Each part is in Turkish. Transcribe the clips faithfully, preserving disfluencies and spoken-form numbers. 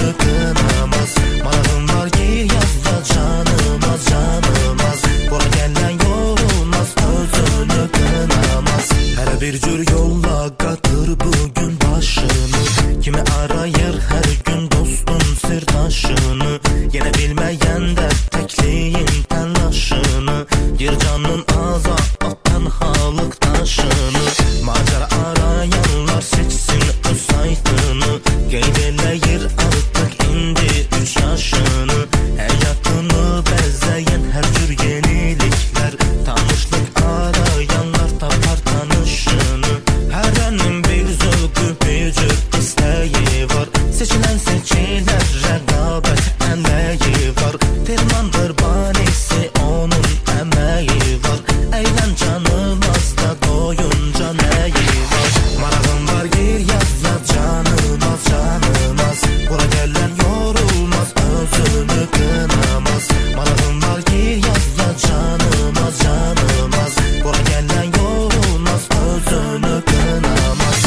kınamaz. Marağım var gir yaz ya canımaz canımaz. Bura gelen yorulmaz özünü kınamaz. Her bir cür yolla katır bugün başını. Kimi arayır her gün dostun sırdaşını. Yine bilmeyen de tekliğin telaşını. Gir canın aza attan halık taşını. Macera arayanlar seçsin öz saytını. Geydeleyir artık indi üç yaşını. Hayatını bezeyen her tür yenilikler. Tanışlık arayanlar tapar tanışını. Her anın bir zövkü bir cür isteği var. Seçilen seçiler rekabet emeği var. Termandır banisi onun emeği var. Eğlen canımaz da doyunca neyi var. Marağım var gir yaz ya canımaz canımaz. Bura gelen yorulmaz özünü kınamaz. Marağım var gir yaz ya canımaz canımaz. Bura gelen yorulmaz özünü kınamaz.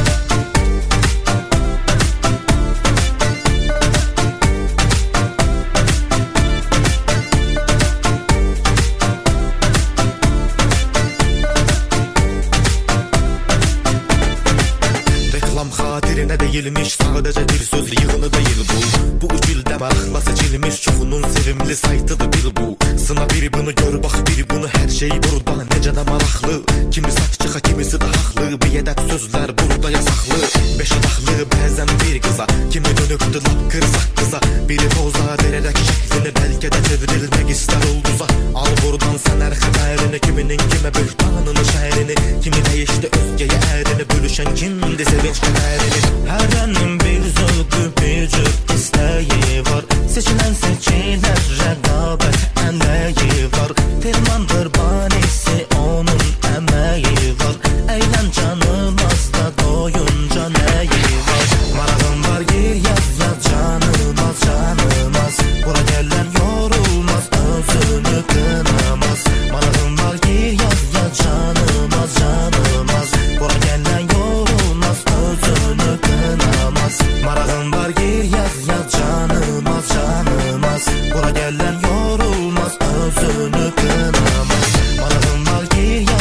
Reklam hatirine değilmiş sadece bir söz yığını değil bu. Bu üç ilde merakla seçilmiş çoğunun sevimli saytıdır bir bu. Sına biri bunu gör bak biri bunu her şey burada nece de maraklı. Kimi saççığa kimisi de haklı bir edep sözler burada yasaklı. Beş adaklı bazen bir kıza kimi dönüktü lap kırsak kıza. Biri poza vererek şeklini belki de çevrilmek ister olduza. Al buradan sen her haberini kiminin kime böhtanını şehrini. Kimi değişti özgeye erini bölüşen kimdi sevinç kederini. Her anın bir zövkü bir cür isteği var. Seçilen seçiler rekabet emeği var. Termandır banisi onun emeği var. Eğlen canımaz da doyunca neyi var. Marağım var gir yaz ya canımaz canımaz. Bura gelen yorulmaz özünü kınamaz. Marağım var gir yaz ya canımaz canımaz. Bura gelen yorulmaz özünü kınamaz. Marağım var gir yaz ya canımaz canımaz. Bura gelen yorulmaz özünü kınamaz. Marağım var gir